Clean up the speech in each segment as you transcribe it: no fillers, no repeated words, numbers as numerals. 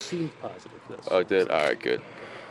seemed positive. This. Oh, it did? All right, good.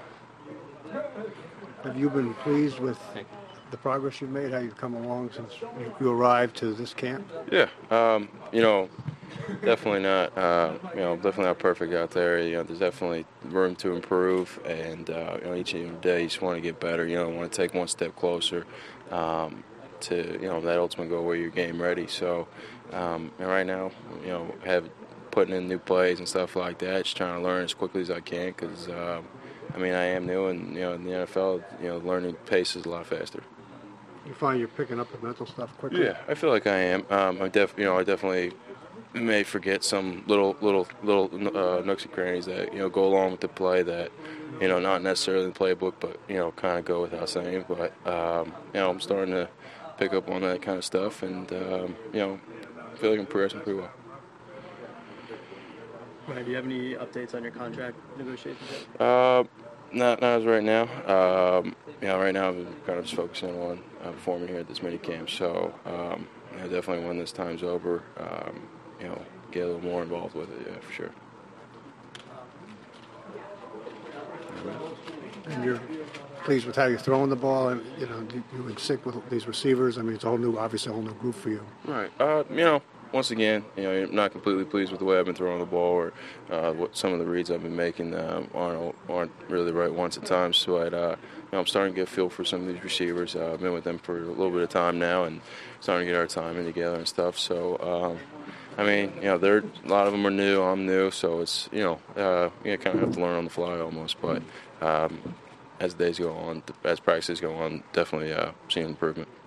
Have you been pleased with the progress you've made, how you've come along since you arrived to this camp? Yeah, definitely not, definitely not perfect out there. There's definitely room to improve, and each and every day you just want to get better. Want to take one step closer to that ultimate goal where you're game ready. So, and right now, putting in new plays and stuff like that, just trying to learn as quickly as I can because. I am new, and in the NFL, learning pace is a lot faster. You find you're picking up the mental stuff quickly? Yeah, I feel like I am. I definitely may forget some little nooks and crannies that go along with the play that not necessarily in the playbook, but kind of go without saying. But I'm starting to pick up on that kind of stuff, and I feel like I'm progressing pretty well. Ryan, do you have any updates on your contract negotiations yet? Not as right now. Right now I'm kind of just focusing on performing here at this mini camp. So, definitely when this time's over, get a little more involved with it. Yeah, for sure. And you're pleased with how you're throwing the ball, and you would stick with these receivers. I mean, it's obviously a whole new group for you. Right. Once again, I'm not completely pleased with the way I've been throwing the ball, or what some of the reads I've been making aren't really the right ones at times. But I'm starting to get a feel for some of these receivers. I've been with them for a little bit of time now, and starting to get our time in together and stuff. So, a lot of them are new. I'm new, so it's you kind of have to learn on the fly almost. But as days go on, as practices go on, definitely seeing improvement.